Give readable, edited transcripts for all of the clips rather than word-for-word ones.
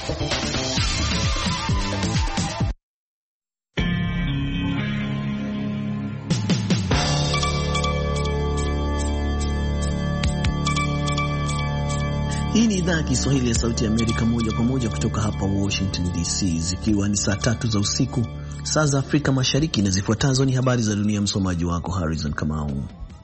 Hii ni idhaa ya Kiswahili ya Sauti ya Amerika, moja kwa moja kutoka hapa Washington DC, zikiwa ni saa 3 za usiku, saa za Afrika Mashariki, na zifuatazo ni habari za dunia. Msomaji wako Harrison Kamau.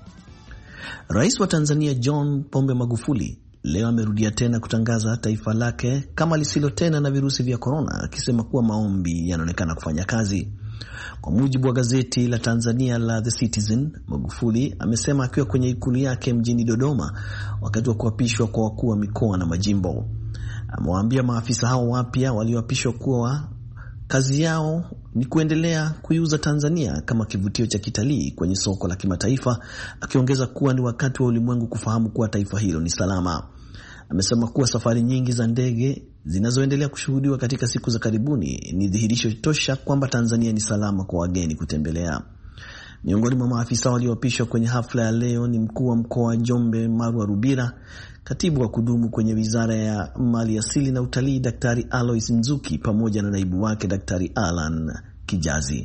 Rais wa Tanzania John Pombe Magufuli leo amerudia tena kutangaza taifa lake kama lisilo tena na virusi vya korona, akisema kuwa maombi yanaonekana kufanya kazi. Kwa mujibu wa gazeti la Tanzania la The Citizen, Magufuli amesema akiwa kwenye ikulu yake mjini Dodoma wakati wa kuapishwa kwa wakuu wa mikoa na majimbo. Amewaambia maafisa hao wapya walioapishwa kuwa kazi yao ni kuendelea kuiuza Tanzania kama kivutio cha kitalii kwenye soko la kimataifa, akiongeza kuwa ni wakati wa ulimwengu kufahamu kuwa taifa hilo ni salama. Amesema kuwa safari nyingi za ndege zinazoendelea kushuhudiwa katika siku za karibuni ni dhihirisho tosha kwamba Tanzania ni salama kwa wageni kutembelea. Miongoni mwa maafisa walioapishwa kwenye hafla ya leo ni mkuu wa mkoa wa Njombe Marwa Rubira, katibu wa kudumu kwenye Wizara ya Mali Asili na Utalii Daktari Alois Nzuki, pamoja na naibu wake Daktari Alan Kijazi.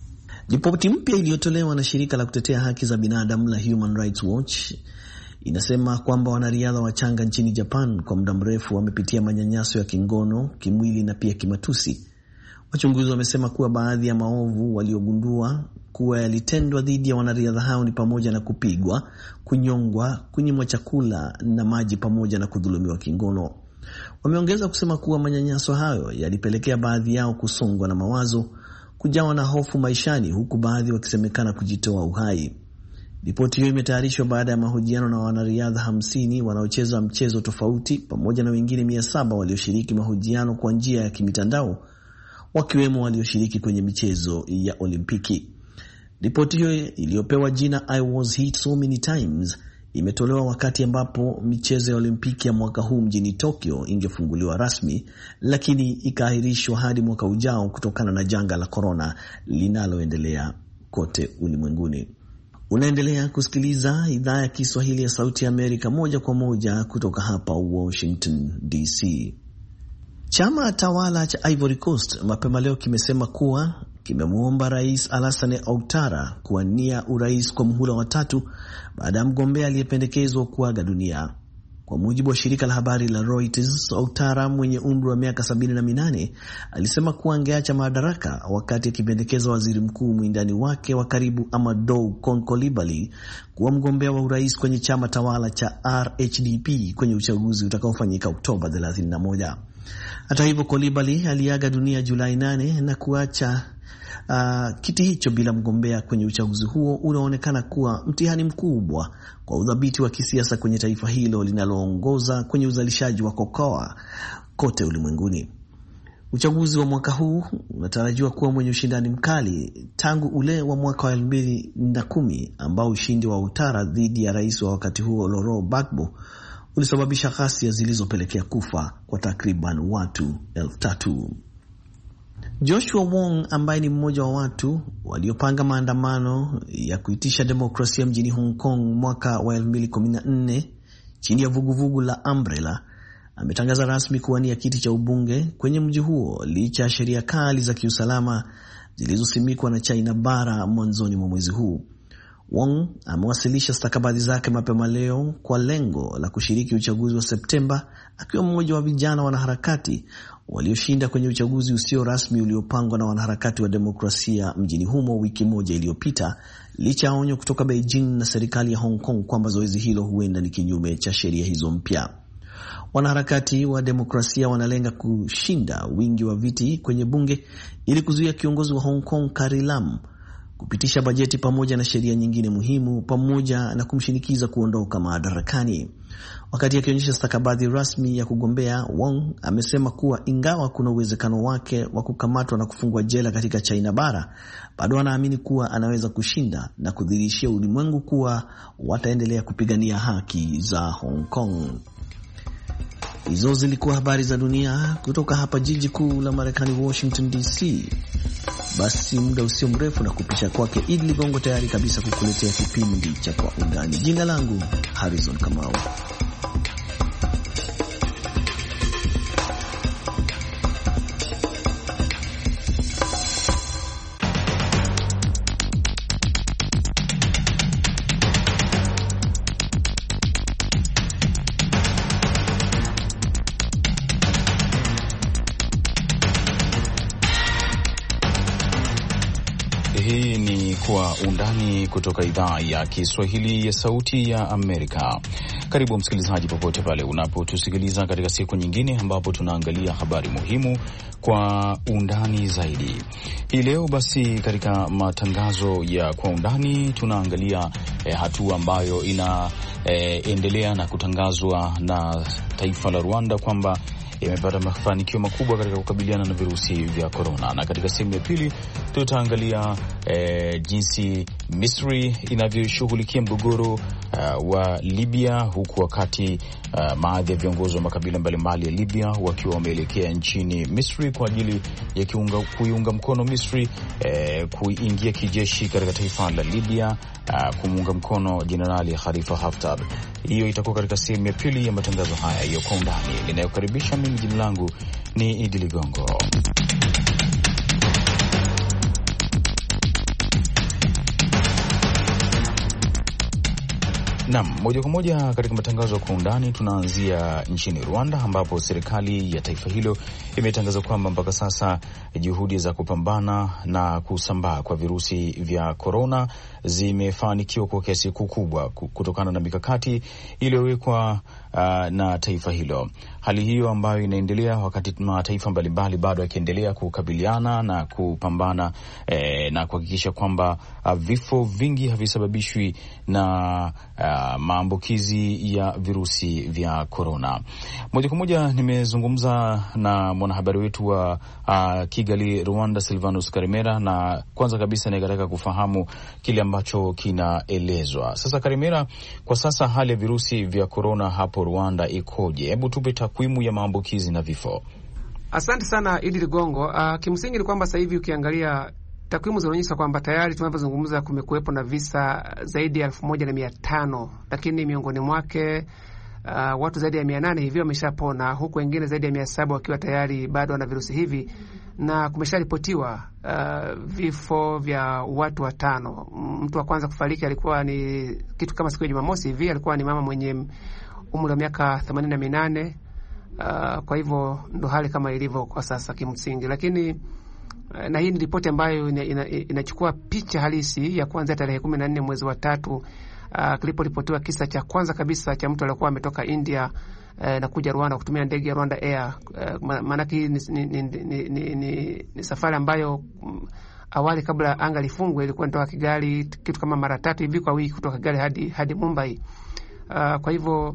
Ripoti mpya iliyotolewa na shirika la kutetea haki za binadamu la Human Rights Watch inasema kwamba wanariadha wachanga nchini Japan kwa muda mrefu wamepitia manyanyaso ya kingono, kimwili na pia kimatusi. Wachunguzi wamesema kuwa baadhi ya maovu waliogundua kuwa yalitendwa dhidi ya wanariadha hao ni pamoja na kupigwa, kunyongwa, kunyimwa chakula na maji, pamoja na kudhulumiwa kingono. Wameongeza kusema kuwa manyanyaso hayo yalipelekea baadhi yao kusongwa na mawazo, kujawa na hofu maishani, huku baadhi wakisemekana kujitoa uhai. Ripoti hiyo imetayarishwa baada ya mahojiano na wanariadha 50 wanaocheza mchezo tofauti, pamoja na wengine 700 walioshiriki mahojiano kwa njia ya kimitandao, wakiwemo walioshiriki kwenye michezo ya Olimpiki. Ripoti hiyo iliyopewa jina I Was Hit So Many Times imetolewa wakati ambapo michezo ya Olimpiki ya mwaka huu mjini Tokyo ingefunguliwa rasmi, lakini ikaahirishwa hadi mwaka ujao kutokana na janga la corona linaloendelea kote ulimwenguni. Unaendelea kusikiliza idhaa ya Kiswahili ya Sauti ya Amerika moja kwa moja kutoka hapa Washington DC. Chama tawala cha Ivory Coast mapema leo kimesema kuwa kimemuomba Rais Alassane Ouattara kuwania urais kwa muhula wa 3 baada ya mgombea aliyependekezwa kuaga dunia. Kwa mujibu wa shirika la habari la Reuters, Ouattara mwenye umri wa miaka 78 alisema kuwa angeacha madaraka wakati akipendekeza waziri mkuu mwindani wake wa karibu Amadou Coulibaly kuwa mgombea wa urais kwenye chama tawala cha RHDP kwenye uchaguzi utakaofanyika Oktoba 31. Hata hivyo, Coulibaly aliaga dunia Julai 8 na kuacha kiti hicho bila mgombea kwenye uchaguzi huo unaonekana kuwa mtihani mkubwa kwa udhabiti wa kisiasa kwenye taifa hilo linaloongoza kwenye uzalishaji wa kokoa kote ulimwenguni. Uchaguzi wa mwaka huu unatarajiwa kuwa mwenye ushindani mkali tangu ule wa mwaka wa 2010 ambao ushindi wa Ouattara dhidi ya rais wa wakati huo Laurent Gbagbo ulisababisha ghasia zilizopelekea kufa kwa takriban watu 3,000. Joshua Wong, ambaye ni mmoja wa watu waliopanga maandamano ya kuitisha demokrasia mjini Hong Kong mwaka wa 2014 chini ya vuguvugu la Umbrella, ametangaza rasmi kuwania kiti cha ubunge kwenye mji huo licha ya sheria kali za kiusalama zilizosimikwa na China bara mwanzoni mwa mwezi huu. Wong amewasilisha stakabadhi zake mapema leo kwa lengo la kushiriki uchaguzi wa Septemba, akiwa mmoja wa vijana wanaharakati walioshinda kwenye uchaguzi usio rasmi uliopangwa na wanaharakati wa demokrasia mjini humo wiki moja iliyopita, licha ya onyo kutoka Beijing na serikali ya Hong Kong kwamba zoezi hilo huenda ni kinyume cha sheria hizo mpya. Wanaharakati wa demokrasia wanalenga kushinda wingi wa viti kwenye bunge ili kuzuia kiongozi wa Hong Kong Carrie Lam kupitisha bajeti pamoja na sheria nyingine muhimu, pamoja na kumshinikiza kuondoka madarakani. Wakati akionyesha stakabadhi rasmi ya kugombea, Wong amesema kuwa ingawa kuna uwezekano wake wa kukamatwa na kufungwa jela katika China bara, bado anaamini kuwa anaweza kushinda na kudhihirishia ulimwengu kuwa wataendelea kupigania haki za Hong Kong. Hizo zilikuwa habari za dunia kutoka hapa jiji kuu la Marekani, Washington DC. Basi muda usio mrefu na kupisha kwake Idi Ligongo tayari kabisa kukuletea kipindi cha Kwa Undani. Jina langu Harrison Kamau. Kwa Undani kutoka idhaa ya Kiswahili ya Sauti ya Amerika. Karibu msikilizaji, popote pale unapotusikiliza katika siku nyingine ambapo tunaangalia habari muhimu kwa undani zaidi. Hii leo basi katika matangazo ya Kwa Undani tunaangalia hatua ambayo inaendelea na kutangazwa na taifa la Rwanda kwamba imepata mafanikio makubwa katika kukabiliana na virusi vya korona. Na katika sehemu ya pili tutaangalia jinsi Misri inavyoshughulikia mgogoro wa Libya, huku wakati baadhi ya viongozi wa makabila mbalimbali ya Libya wakiwa wameelekea nchini Misri kwa ajili ya kuiunga mkono Misri kuingia kijeshi katika taifa la Libya, kumuunga mkono Jenerali Khalifa Haftar. Hiyo itakuwa katika sehemu ya pili ya matangazo haya ya Kwa Undani. Ninayokaribisha mimi, jina langu ni Idi Ligongo. Naam, moja kwa moja katika matangazo ya Kwa Undani tunaanzia nchini Rwanda, ambapo serikali ya taifa hilo imetangaza kwamba mpaka sasa juhudi za kupambana na kusambaa kwa virusi vya korona zimefanikiwa kwa kiasi kikubwa kutokana na mikakati iliyowekwa na taifa hilo. Hali hiyo ambayo inaendelea wakati mataifa mbalimbali bado yakiendelea kukabiliana na kupambana na kuhakikisha kwamba vifo vingi havisababishwi na maambukizi ya virusi vya korona. Moja kwa moja nimezungumza na mwanahabari wetu wa Kigali, Rwanda, Silvanus Karimera, na kwanza kabisa nikataka kufahamu kile ambacho kinaelezwa sasa. Karimera, kwa sasa hali ya virusi vya korona hapo Rwanda ikoje? Hebu tupe takwimu ya maambukizi na vifo. Asante sana Idi Ligongo. Kimsingi ni kwamba sasa hivi ukiangalia takwimu zinaonyesha kwamba tayari tunapozungumza kumekuwepo na visa zaidi ya 1500, lakini miongoni mwake watu zaidi ya 800 hivi wameshapona, huku wengine zaidi ya 700 wakiwa tayari bado wana virusi hivi, na kumesharipotiwa vifo vya watu 5. Mtu wa kwanza kufariki alikuwa ni kitu kama siku ya Jumamosi hivi, alikuwa ni mama mwenye umri wa miaka 88. Kwa hivyo ndo hali kama ilivyo kwa sasa kimsingi, lakini na hii ni ripoti ambayo inachukua picha halisi ya kuanzia tarehe 14 mwezi wa 3 kiliporipotiwa kisa cha kwanza kabisa cha mtu aliyekuwa ametoka India na kuja Rwanda kutumia ndege ya Rwanda Air. Maana hii ni safari ambayo awali kabla anga lifungwe ilikuwa inatoka Kigali kitu kama mara 3 hivi kwa wiki kutoka Kigali hadi Mumbai. Kwa hivyo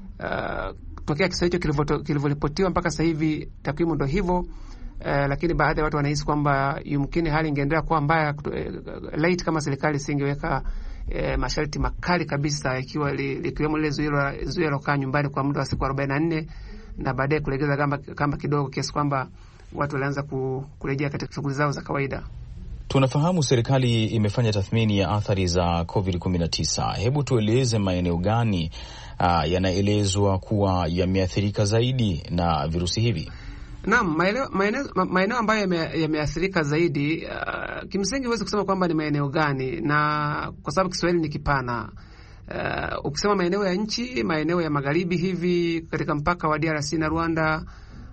tokea kisa hicho kilivyoripotiwa mpaka sasa hivi takwimu ndo hivyo. Lakini baadhi ya watu wanahisi kwamba yumkini hali ingeendelea kuwa mbaya late kama serikali singeweka masharti makali kabisa, ikiwa likiwemo ile zuio la kukaa nyumbani kwa muda wa siku 44 na baadaye kulegeza kama kidogo, kiasi kwamba watu walianza kurejea katika shughuli zao za kawaida. Tunafahamu serikali imefanya tathmini ya athari za COVID-19. Hebu tueleze maeneo gani yanaelezwa kuwa yameathirika zaidi na virusi hivi? Naam, maeneo ambayo yameathirika zaidi, kimsingi huwezi kusema kwamba ni maeneo gani, na kwa sababu Kiswahili ni kipana. Ukisema maeneo ya nchi, maeneo ya magharibi hivi katika mpaka wa DRC na Rwanda,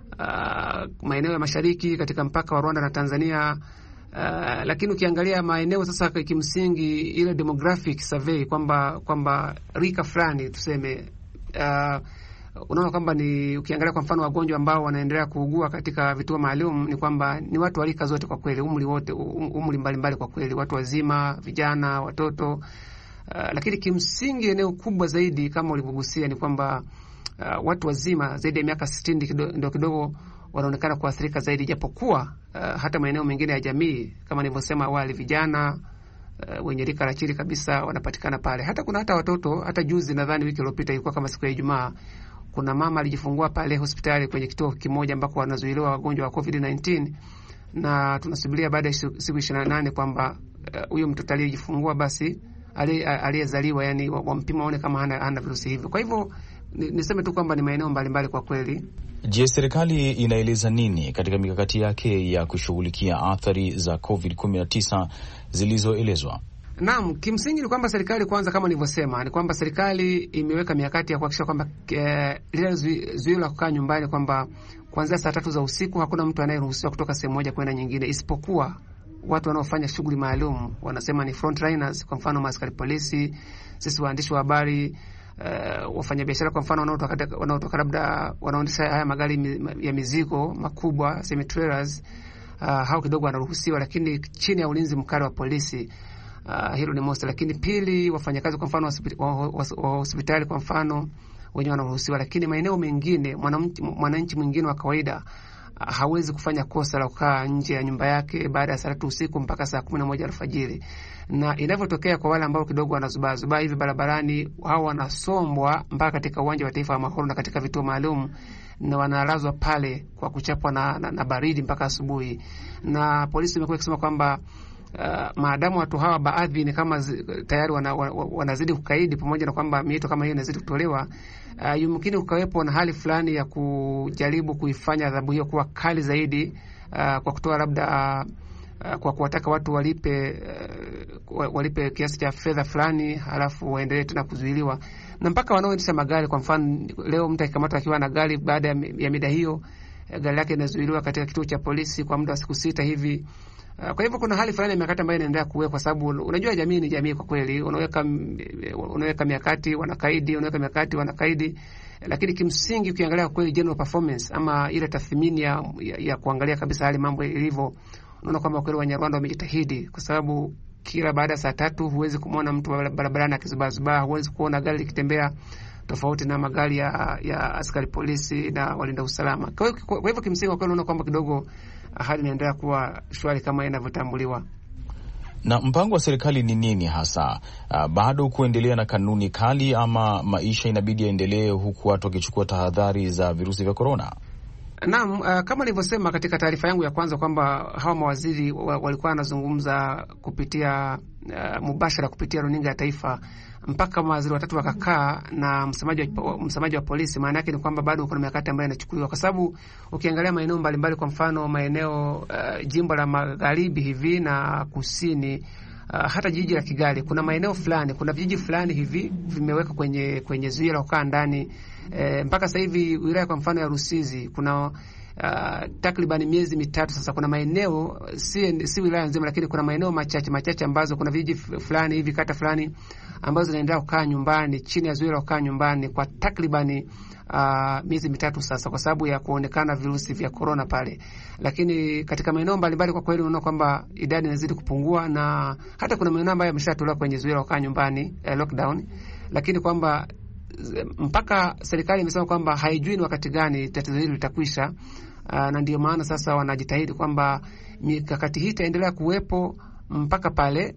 maeneo ya mashariki katika mpaka wa Rwanda na Tanzania, lakini ukiangalia maeneo sasa kimsingi ile demographic survey kwamba rika fulani tuseme, unaona kwamba ni ukiangalia kwa mfano wagonjwa ambao wanaendelea kuugua katika vituo maalum ni kwamba ni watu wa rika zote kwa kweli, umri mbalimbali kwa kweli, watu wazima, vijana, watoto. Lakini kimsingi eneo kubwa zaidi kama ulivyogusia ni kwamba watu wazima zaidi ya miaka 60 ndio kidogo wanaonekana kuathirika zaidi, japokuwa hata maeneo mengine ya jamii kama nilivyosema awali, vijana wenye rika la chini kabisa wanapatikana pale. Kuna hata watoto. Hata juzi nadhani wiki iliyopita ilikuwa kama siku ya Ijumaa, kuna mama alijifungua pale hospitali kwenye kituo kimoja ambako wanazuiliwa wagonjwa wa COVID-19, na tunasubiria baada ya siku 28 kwamba huyo mtoto aliyejifungua basi aliyezaliwa yani wampima waone kama hana virusi hivyo. Kwa hivyo niseme tu kwamba ni maeneo mbalimbali kwa kweli. Je, serikali inaeleza nini katika mikakati yake ya kushughulikia athari za COVID-19 zilizoelezwa? Naam, kimsingi ni kwamba serikali kwanza, kama nilivyosema, ni kwamba serikali imeweka mikakati ya kuhakikisha kwamba lile zuio la kukaa nyumbani, kwamba kuanzia saa 3 za usiku hakuna mtu anayeruhusiwa kutoka sehemu moja kwenda nyingine, isipokuwa watu wanaofanya shughuli maalum, wanasema ni frontliners, kwa mfano maaskari polisi, sisi waandishi wa habari, wafanyabiashara kwa mfano wanaotoka labda wanaondesha haya magari ya mizigo makubwa, semi trailers, hao kidogo wanaruhusiwa, lakini chini ya ulinzi mkali wa polisi. Hilo ni moja. Lakini pili, wafanyakazi kwa mfano wa hospitali kwa mfano wenyewe wanaruhusiwa, lakini maeneo mengine mwananchi mwingine wa kawaida hawezi kufanya kosa la kukaa nje ya nyumba yake baada ya saa 3 usiku mpaka saa 11 alfajiri. Na inavyotokea kwa wale ambao kidogo wanazubaa hivi barabarani, hao wanasombwa mpaka katika uwanja wa taifa wa Mahoro na katika vituo maalum, na wanalazwa pale kwa kuchapwa na baridi mpaka asubuhi. Na polisi imekuwa ikisema kwamba maadamu watu hawa baadhi ni kama tayari wanazidi kukaidi, pamoja na kwamba miito kama hiyo inazidi kutolewa, yumkini ukawepo na hali fulani ya kujaribu kuifanya adhabu hiyo kuwa kali zaidi, kwa kutoa labda kwa kuwataka watu walipe kiasi cha fedha fulani, halafu waendelee tena kuzuiliwa. Na mpaka wanaoendesha magari, kwa mfano leo mtu akikamatwa akiwa na gari baada ya mida hiyo, gari lake inazuiliwa katika kituo cha polisi kwa muda wa siku 6 hivi. Kwa hivyo kuna hali fulani ya mikakati ambayo inaendelea kuwekwa, kwa sababu unajua jamii ni jamii kwa kweli. Unaweka mikakati wanakaidi, lakini kimsingi ukiangalia kweli general performance ama ile tathmini ya kuangalia kabisa hali mambo ilivyo, unaona kwamba kweli Wanyarwanda wamejitahidi, kwa sababu kila baada ya saa 3 huwezi kumwona mtu barabarani akizubazubaa, huwezi kuona gari likitembea, tofauti na magari ya askari polisi na walinda usalama. Kwa hivyo kimsingi kweli unaona kwamba kidogo hali inaendelea kuwa shwari kama inavyotambuliwa. Na mpango wa serikali ni nini hasa? Bado kuendelea na kanuni kali, ama maisha inabidi yaendelee huku watu wakichukua tahadhari za virusi vya korona? Naam, kama nilivyosema katika taarifa yangu ya kwanza kwamba hawa mawaziri walikuwa wanazungumza kupitia mubashara kupitia runinga ya taifa, mpaka mawaziri watatu wakakaa na msemaji wa polisi. Maana yake ni kwamba bado kuna mikakati ambayo inachukuliwa, kwa sababu ukiangalia maeneo mbalimbali, kwa mfano maeneo jimbo la magharibi hivi na kusini, hata jiji la Kigali, kuna maeneo fulani, kuna vijiji fulani hivi vimeweka kwenye zuio la kukaa ndani. Mpaka sasa hivi wilaya kwa mfano ya Rusizi kuna takriban miezi 3 sasa, kuna maeneo si wilaya nzima, lakini kuna maeneo machache ambazo kuna vijiji fulani hivi, kata fulani ambazo zinaendelea kukaa nyumbani chini ya zuio la kukaa nyumbani kwa takriban miezi 3 sasa, kwa sababu ya kuonekana virusi vya corona pale. Lakini katika maeneo mbalimbali kwa kweli unaona kwamba idadi inazidi kupungua, na hata kuna maeneo ambayo yameshatolewa kwenye zuio la kukaa nyumbani, lockdown, lakini kwamba mpaka serikali imesema kwamba haijui ni wakati gani tatizo hili litakwisha. Na ndio maana sasa wanajitahidi kwamba mikakati hii itaendelea kuwepo mpaka pale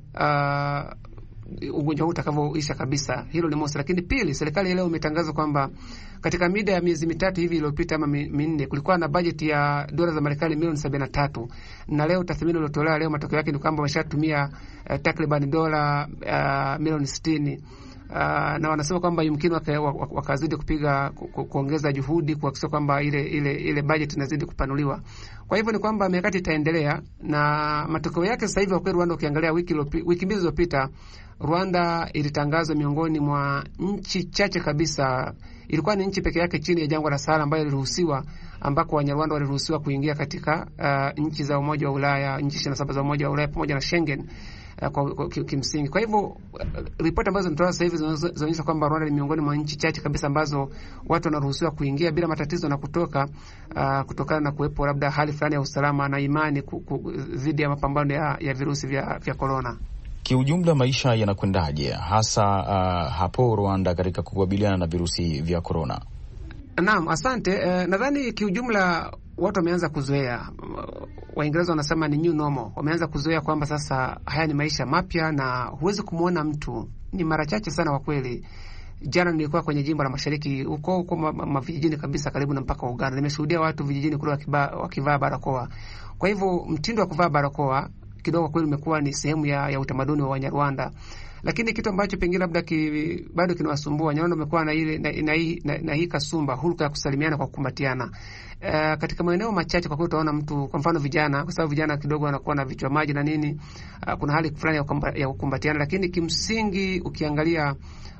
ugonjwa huu utakavyoisha kabisa. Hilo ni moja. Lakini pili, serikali leo imetangaza kwamba katika mida ya miezi 3 hivi iliyopita ama 4 kulikuwa na bajeti ya dola za Marekani milioni 73, na leo tathmini iliyotolewa leo, matokeo yake ni kwamba wameshatumia takriban dola milioni 60. Na wanasema kwamba yumkini wakazidi kuongeza juhudi kuhakikisha kwamba ile budget inazidi kupanuliwa. Kwa hivyo ni kwamba mikakati itaendelea, na matokeo yake sasa hivi kwa Rwanda, ukiangalia wiki mbili zilizopita, Rwanda ilitangazwa miongoni mwa nchi chache kabisa. Ilikuwa ni nchi pekee yake chini ya jangwa la Sahara ambayo iliruhusiwa, ambako Wanyarwanda waliruhusiwa kuingia katika nchi za Umoja wa Ulaya, nchi 27 za Umoja wa Ulaya pamoja na Schengen kwa kimsingi. Kwa hivyo ripoti ambazo zinatolewa sasa hivi zinaonyesha kwamba Rwanda ni miongoni mwa nchi chache kabisa ambazo watu wanaruhusiwa kuingia bila matatizo na kutoka, kutokana na kuwepo labda hali fulani ya usalama na imani dhidi ya mapambano ya virusi vya corona. Kiujumla maisha yanakwendaje hasa hapo Rwanda katika kukabiliana na virusi vya corona? Naam, asante. Nadhani kiujumla watu wameanza kuzoea. Waingereza wanasema ni new normal. Wameanza kuzoea kwamba sasa haya ni maisha mapya na huwezi kumuona mtu. Ni mara chache sana kwa kweli. Jana nilikuwa kwenye jimbo la Mashariki huko mavijijini kabisa karibu na mpaka wa Uganda. Nimeshuhudia watu vijijini kule wakivaa barakoa. Kwa hivyo mtindo wa kuvaa barakoa kidogo kweli umekuwa ni sehemu ya utamaduni wa Wanyarwanda. Lakini kitu ambacho pengine labda bado kinawasumbua Wanyarwanda wamekuwa na hii kasumba, hulka ya kusalimiana kwa kukumbatiana. Katika maeneo machache kwa kweli utaona mtu, kwa mfano vijana, kwa sababu vijana kidogo wanakuwa na vichwa maji na nini, kuna hali fulani ya kukumbatiana, lakini kimsingi ukiangalia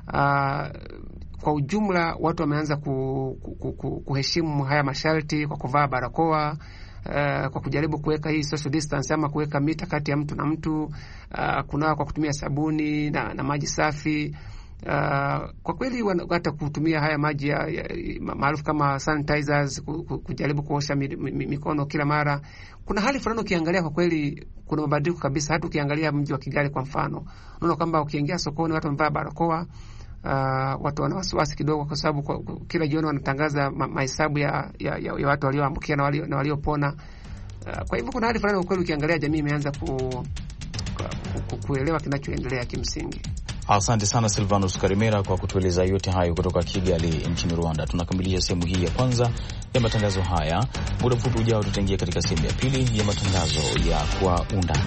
kwa ujumla watu wameanza kuheshimu haya masharti kwa kuvaa barakoa. kwa kujaribu kuweka hii social distance ama kuweka mita kati ya mtu na mtu, kunawa kwa kutumia sabuni na maji safi. Kwa kweli hata kutumia haya maji maarufu kama sanitizers, kujaribu kuosha mikono kila mara. Kuna hali fulani ukiangalia, kwa kweli kuna mabadiliko kabisa. Hata ukiangalia mji wa Kigali kwa mfano, unaona kwamba ukiingia sokoni watu wamevaa barakoa. Watu wana wasiwasi kidogo, kwa sababu kila jioni wanatangaza mahesabu ya watu walioambukia na waliopona. Kwa hivyo kuna hali fulani kwa kweli ukiangalia jamii imeanza kuelewa kinachoendelea kimsingi. Asante sana Silvanus Karimera kwa kutueleza yote hayo kutoka Kigali nchini Rwanda. Tunakamilisha sehemu hii ya kwanza ya matangazo haya. Muda mfupi ujao tutaingia katika sehemu ya pili ya matangazo ya Kwa Undani.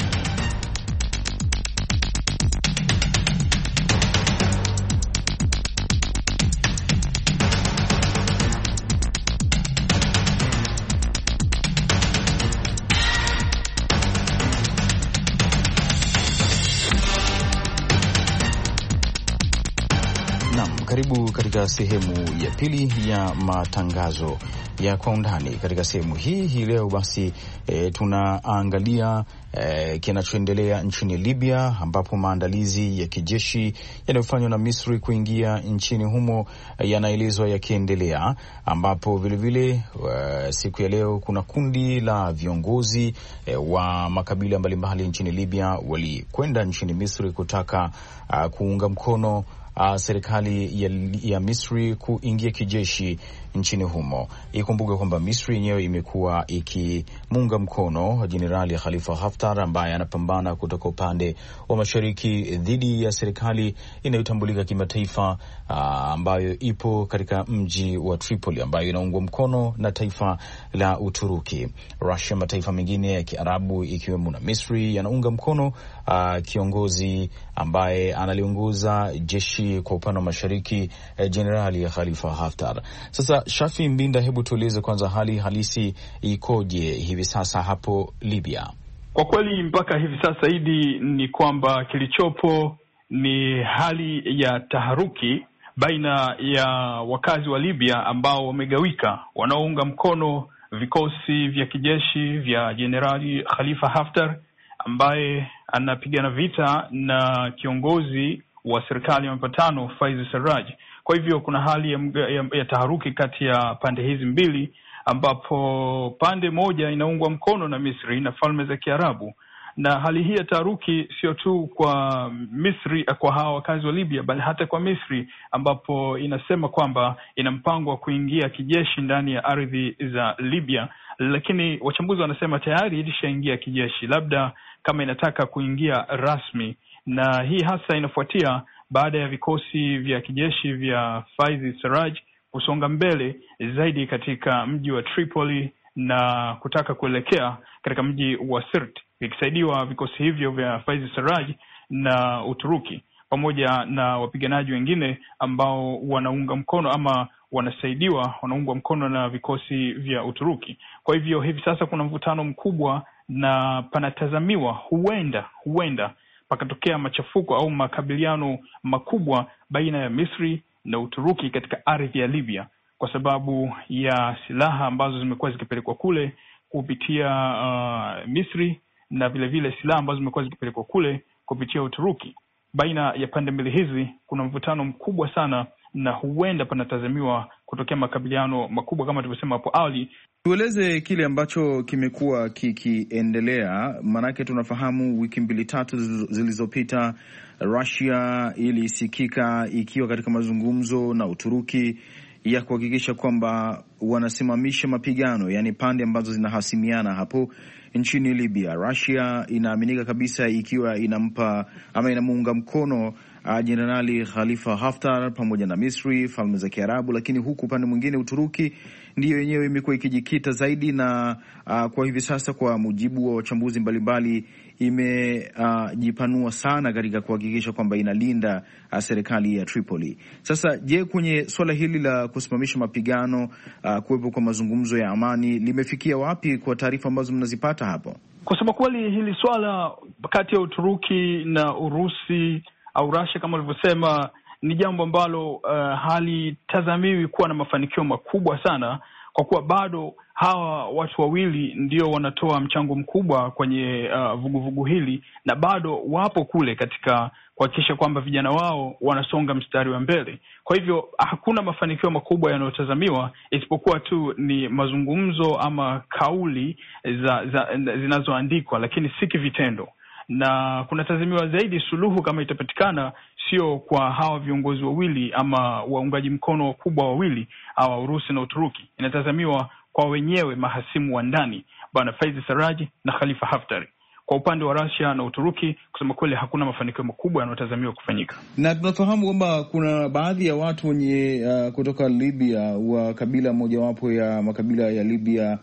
Karibu katika sehemu ya pili ya matangazo ya Kwa Undani. Katika sehemu hii leo basi tunaangalia kinachoendelea nchini Libya, ambapo maandalizi ya kijeshi yanayofanywa na Misri kuingia nchini humo yanaelezwa yakiendelea, ambapo vilevile siku ya leo kuna kundi la viongozi wa makabila mbalimbali nchini Libya walikwenda nchini Misri kutaka kuunga mkono serikali ya Misri kuingia kijeshi nchini humo. Ikumbuke kwamba Misri yenyewe imekuwa ikimunga mkono Jenerali Khalifa Haftar ambaye anapambana kutoka upande wa mashariki dhidi ya serikali inayotambulika kimataifa ambayo ipo katika mji wa Tripoli, ambayo inaungwa mkono na taifa la Uturuki. Russia, mataifa mengine ya Kiarabu ikiwemo na Misri yanaunga mkono kiongozi ambaye analiongoza jeshi kwa upande wa mashariki, Jenerali Khalifa Haftar. Sasa Shafi Mbinda, hebu tueleze kwanza hali halisi ikoje hivi sasa hapo Libya? Kwa kweli mpaka hivi sasa hidi ni kwamba kilichopo ni hali ya taharuki baina ya wakazi wa Libya ambao wamegawika, wanaounga mkono vikosi vya kijeshi vya Jenerali Khalifa Haftar ambaye anapigana vita na kiongozi wa serikali ya mapatano Faiz Sarraj. Kwa hivyo kuna hali ya taharuki kati ya pande hizi mbili, ambapo pande moja inaungwa mkono na Misri na falme za Kiarabu. Na hali hii ya taharuki sio tu kwa Misri, kwa hawa wakazi wa Libya, bali hata kwa Misri, ambapo inasema kwamba ina mpango wa kuingia kijeshi ndani ya ardhi za Libya, lakini wachambuzi wanasema tayari ilishaingia kijeshi, labda kama inataka kuingia rasmi. Na hii hasa inafuatia baada ya vikosi vya kijeshi vya Faiz Sarraj kusonga mbele zaidi katika mji wa Tripoli na kutaka kuelekea katika mji wa Sirte, vikisaidiwa vikosi hivyo vya Faiz Sarraj na Uturuki pamoja na wapiganaji wengine ambao wanaunga mkono ama wanaungwa mkono na vikosi vya Uturuki. Kwa hivyo hivi sasa kuna mvutano mkubwa na panatazamiwa huenda pakatokea machafuko au makabiliano makubwa baina ya Misri na Uturuki katika ardhi ya Libya, kwa sababu ya silaha ambazo zimekuwa zikipelekwa kule kupitia Misri na vile vile silaha ambazo zimekuwa zikipelekwa kule kupitia Uturuki. Baina ya pande mbili hizi kuna mvutano mkubwa sana, na huenda panatazamiwa kutokea makabiliano makubwa kama tulivyosema hapo awali. Tueleze kile ambacho kimekuwa kikiendelea, manake tunafahamu wiki 2-3 zilizopita Russia ilisikika ikiwa katika mazungumzo na Uturuki ya kuhakikisha kwamba wanasimamisha mapigano, yani pande ambazo zinahasimiana hapo nchini Libya. Russia inaaminika kabisa ikiwa inampa ama inamuunga mkono Jenerali Khalifa Haftar pamoja na Misri, falme za Kiarabu, lakini huku upande mwingine Uturuki ndiyo yenyewe imekuwa ikijikita zaidi na kwa hivi sasa, kwa mujibu wa wachambuzi mbalimbali, imejipanua sana katika kuhakikisha kwamba inalinda serikali ya Tripoli. Sasa je, kwenye swala hili la kusimamisha mapigano, kuwepo kwa mazungumzo ya amani, limefikia wapi kwa taarifa ambazo mnazipata hapo? Kusema kweli, hili swala kati ya Uturuki na Urusi au Russia kama ulivyosema ni jambo ambalo halitazamiwi kuwa na mafanikio makubwa sana, kwa kuwa bado hawa watu wawili ndio wanatoa mchango mkubwa kwenye vuguvugu hili, na bado wapo kule katika kuhakikisha kwamba vijana wao wanasonga mstari wa mbele. Kwa hivyo hakuna mafanikio makubwa yanayotazamiwa, isipokuwa tu ni mazungumzo ama kauli zinazoandikwa, lakini si kivitendo. Na kunatazamiwa zaidi suluhu, kama itapatikana, sio kwa hawa viongozi wawili ama waungaji mkono wakubwa wawili, hawa Urusi na Uturuki. Inatazamiwa kwa wenyewe mahasimu wa ndani, bwana Faiz Sarraj na Khalifa Haftar. Kwa upande wa Russia na Uturuki, kusema kweli, hakuna mafanikio makubwa yanayotazamiwa kufanyika. Na tunafahamu kwamba kuna baadhi ya watu wenye kutoka Libya wa kabila mojawapo ya makabila ya Libya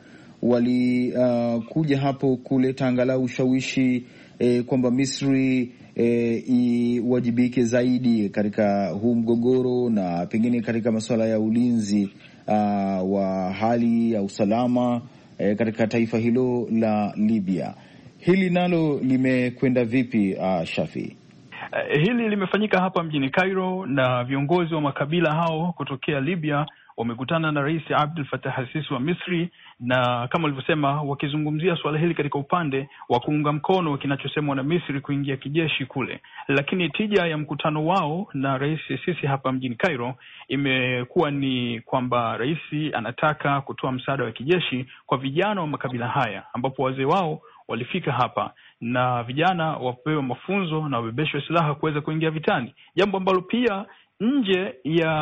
walikuja hapo kuleta angalau ushawishi kwamba Misri iwajibike zaidi katika huu mgogoro na pengine katika masuala ya ulinzi wa hali ya usalama katika taifa hilo la Libya. Hili nalo limekwenda vipi, Shafi? Hili limefanyika hapa mjini Cairo, na viongozi wa makabila hao kutokea Libya wamekutana na Rais Abdel Fattah al-Sisi wa Misri, na kama walivyosema, wakizungumzia suala hili katika upande wa kuunga mkono kinachosemwa na Misri kuingia kijeshi kule. Lakini tija ya mkutano wao na Rais Sisi hapa mjini Cairo imekuwa ni kwamba rais anataka kutoa msaada wa kijeshi kwa vijana wa makabila haya, ambapo wazee wao walifika hapa na vijana wapewe mafunzo na wabebeshwe silaha kuweza kuingia vitani, jambo ambalo pia nje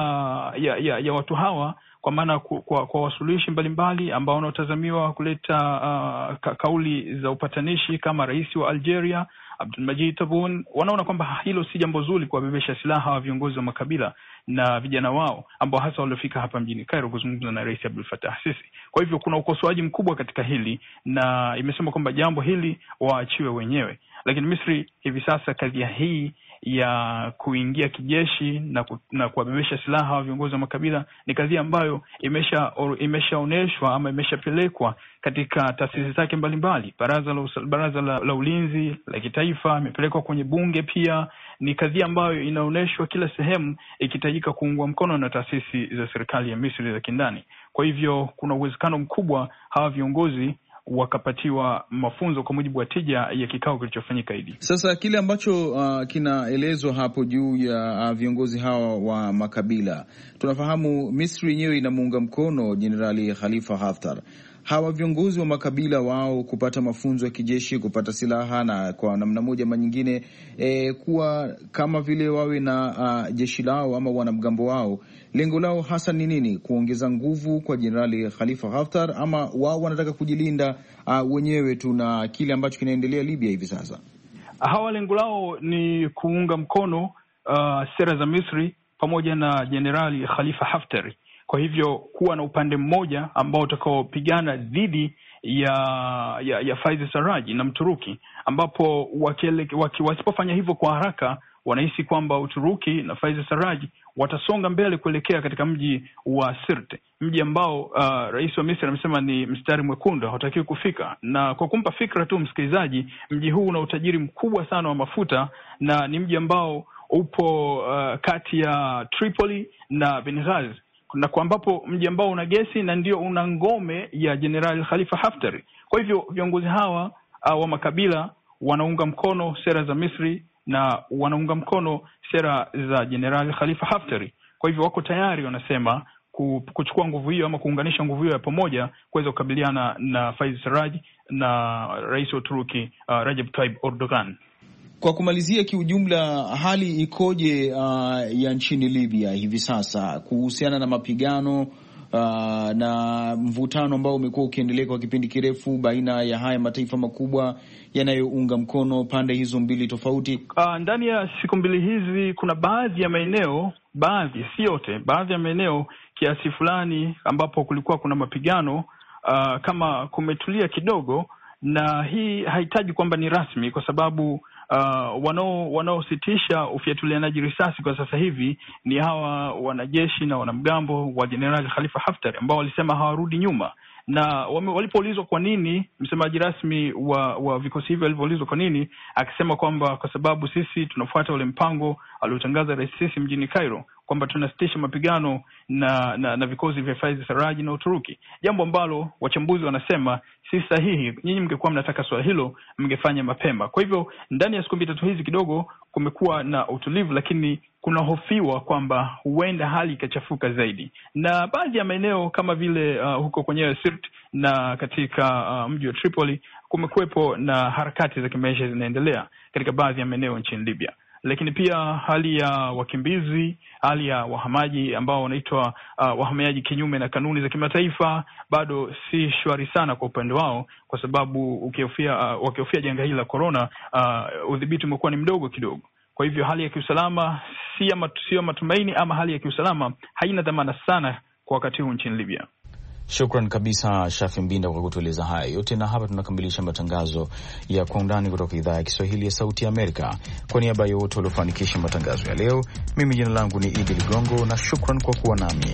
ya watu hawa, kwa maana kwa wasuluhishi mbalimbali ambao wanaotazamiwa kuleta kauli za upatanishi kama rais wa Algeria Abdelmadjid Tebboune, wanaona kwamba hilo si jambo zuri kuwabebesha silaha wa viongozi wa makabila na vijana wao ambao hasa waliofika hapa mjini Cairo kuzungumza na Rais Abdel Fattah al-Sisi. Kwa hivyo kuna ukosoaji mkubwa katika hili, na imesema kwamba jambo hili waachiwe wenyewe. Lakini Misri hivi sasa kadhia hii ya kuingia kijeshi na kuwabebesha silaha wa viongozi wa makabila ni kadhia ambayo imeshaoneshwa ama imeshapelekwa katika taasisi zake mbalimbali. Baraza la ulinzi la kitaifa imepelekwa kwenye bunge pia. Ni kadhia ambayo inaoneshwa kila sehemu, ikitajika kuungwa mkono na taasisi za serikali ya Misri za kindani. Kwa hivyo kuna uwezekano mkubwa hawa viongozi wakapatiwa mafunzo kwa mujibu wa tija ya kikao kilichofanyika hidi. Sasa kile ambacho kinaelezwa hapo juu ya viongozi hawa wa makabila, tunafahamu Misri yenyewe inamuunga mkono Jenerali Khalifa Haftar. Hawa viongozi wa makabila wao kupata mafunzo ya kijeshi, kupata silaha na kwa namna moja ama nyingine kuwa kama vile wawe na jeshi lao ama wanamgambo wao, lengo lao hasa ni nini? Kuongeza nguvu kwa Jenerali Khalifa Haftar, ama wao wanataka kujilinda wenyewe tu na kile ambacho kinaendelea Libya hivi sasa? Hawa lengo lao ni kuunga mkono sera za Misri pamoja na Jenerali Khalifa Haftar. Kwa hivyo kuwa na upande mmoja ambao utakaopigana dhidi ya Faiz Sarraj na Mturuki, ambapo wasipofanya hivyo kwa haraka, wanahisi kwamba Uturuki na Faiz Sarraj watasonga mbele kuelekea katika mji wa Sirte, mji ambao rais wa Misri amesema ni mstari mwekundu, hatakiwi kufika. Na kwa kumpa fikra tu msikilizaji, mji huu una utajiri mkubwa sana wa mafuta, na ni mji ambao upo kati ya Tripoli na Benghazi, na kwa ambapo mji ambao una gesi na ndio una ngome ya Jenerali Khalifa Haftar. Kwa hivyo viongozi hawa wa makabila wanaunga mkono sera za Misri na wanaunga mkono sera za Jenerali Khalifa Haftar. Kwa hivyo wako tayari, wanasema, kuchukua nguvu hiyo ama kuunganisha nguvu hiyo ya pamoja kuweza kukabiliana na Faiz Sarraj na rais wa Uturuki Recep Tayyip Erdogan. Kwa kumalizia, kiujumla hali ikoje ya nchini Libya hivi sasa kuhusiana na mapigano na mvutano ambao umekuwa ukiendelea kwa kipindi kirefu baina ya haya mataifa makubwa yanayounga mkono pande hizo mbili tofauti? Ndani ya siku mbili hizi kuna baadhi ya maeneo, si yote, baadhi ya maeneo kiasi fulani ambapo kulikuwa kuna mapigano kama kumetulia kidogo, na hii haitaji kwamba ni rasmi, kwa sababu wanaositisha ufyatulianaji risasi kwa sasa hivi ni hawa wanajeshi na wanamgambo wa Jenerali Khalifa Haftar ambao walisema hawarudi nyuma. Na walipoulizwa kwa nini, msemaji rasmi wa vikosi hivyo alipoulizwa kwa nini, akisema kwamba kwa sababu sisi tunafuata ule mpango aliotangaza Rais Sisi mjini Cairo kwamba tunasitisha mapigano na vikosi vya Faiz Sarraj na Uturuki, jambo ambalo wachambuzi wanasema si sahihi. Nyinyi mngekuwa mnataka swala hilo mngefanya mapema. Kwa hivyo ndani ya siku 2-3 hizi kidogo kumekuwa na utulivu, lakini kuna hofiwa kwamba huenda hali ikachafuka zaidi, na baadhi ya maeneo kama vile huko kwenye Sirte na katika mji wa Tripoli kumekuwepo na harakati za kimaisha zinaendelea katika baadhi ya maeneo nchini Libya. Lakini pia hali ya wakimbizi, hali ya wahamaji ambao wanaitwa wahamiaji kinyume na kanuni za kimataifa bado si shwari sana kwa upande wao, kwa sababu wakihofia janga hili la corona, udhibiti umekuwa ni mdogo kidogo. Kwa hivyo hali ya kiusalama sio matumaini, ama hali ya kiusalama haina dhamana sana kwa wakati huu nchini Libya. Shukran kabisa Shafi Mbinda kwa kutueleza haya yote, na hapa tunakamilisha matangazo ya Kwa Undani kutoka idhaa ya Kiswahili ya Sauti ya Amerika. Kwa niaba ya wote waliofanikisha matangazo ya leo, mimi jina langu ni Idi Ligongo na shukran kwa kuwa nami.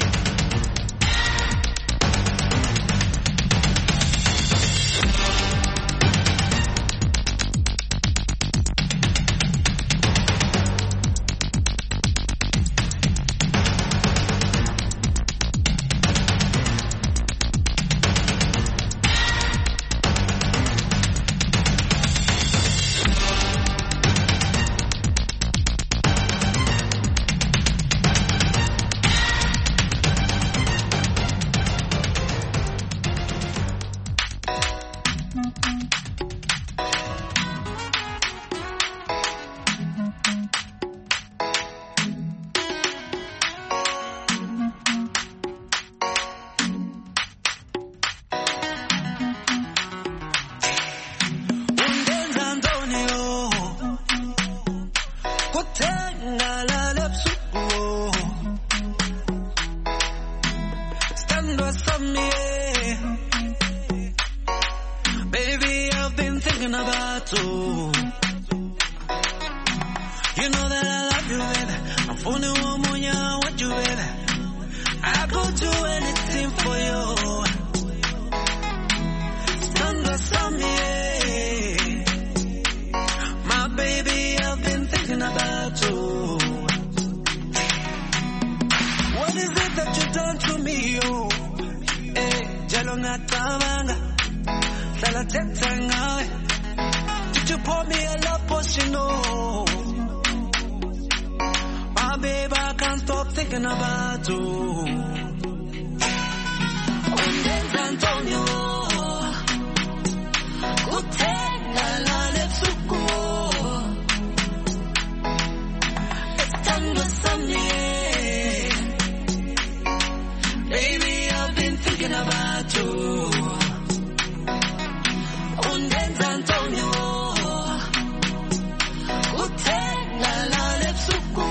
Did you pour me a love potion? Oh, my baby, I can't stop thinking about you. Undenza Antonio, kutenda lale suku, estando Sunday. Baby, I've been thinking about you. Undenza Antonio, kutenda lale suku,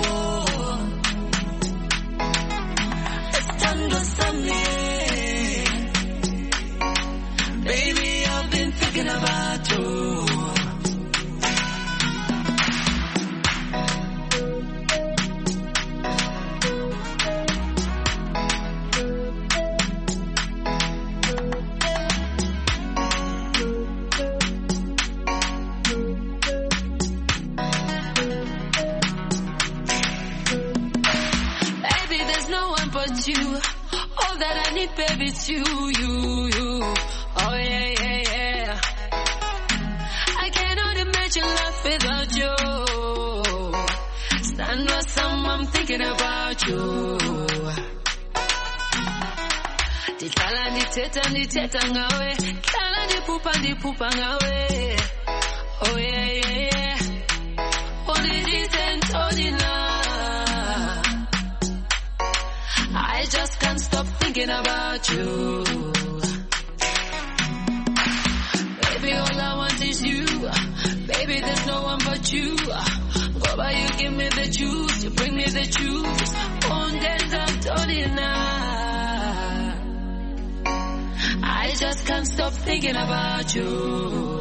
estando Sunday. Baby, I've been thinking about you. You, all that I need, baby, it's you. Oh yeah, yeah, yeah. I cannot imagine life without you. Stand by some, I'm thinking about you. Ditala diteta ngawe, kala dipupa ngawe. Oh yeah, yeah, yeah. Only this and only now. I just can't stop thinking about you. Baby, all I want is you. Baby, there's no one but you. Go by, you give me the juice, you bring me the juice. Undenza Antonio, I just can't stop thinking about you.